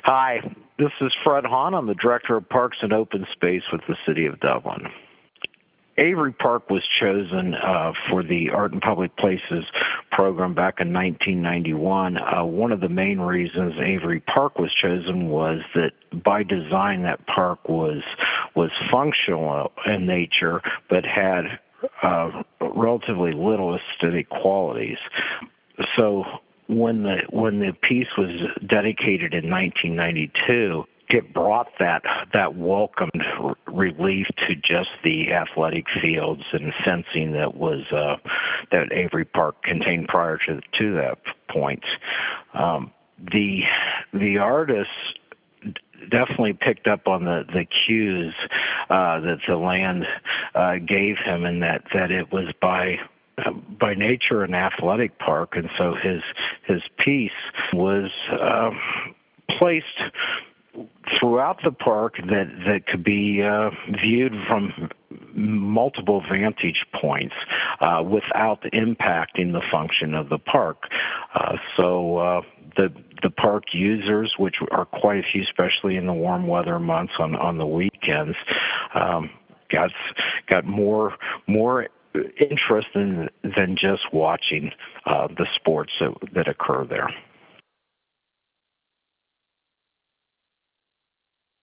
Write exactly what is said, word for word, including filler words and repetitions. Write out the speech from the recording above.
Hi, this is Fred Hahn. I'm the Director of Parks and Open Space with the City of Dublin. Avery Park was chosen uh, for the Art in Public Places program back in nineteen ninety-one. Uh, one of the main reasons Avery Park was chosen was that by design that park was was functional in nature but had uh, relatively little aesthetic qualities. So when the when the piece was dedicated in nineteen ninety-two, it brought that that welcomed relief to just the athletic fields and fencing that was uh, that Avery Park contained prior to to that point. Um, the the artists definitely picked up on the the cues uh, that the land uh, gave him, and that that it was by by nature an athletic park, and so his his piece was uh, placed throughout the park that that could be uh, viewed from multiple vantage points uh, without impacting the function of the park. Uh, so uh, the the park users, which are quite a few, especially in the warm weather months on on the weekends, um, got got more more interest in, than just watching uh, the sports that, that occur there.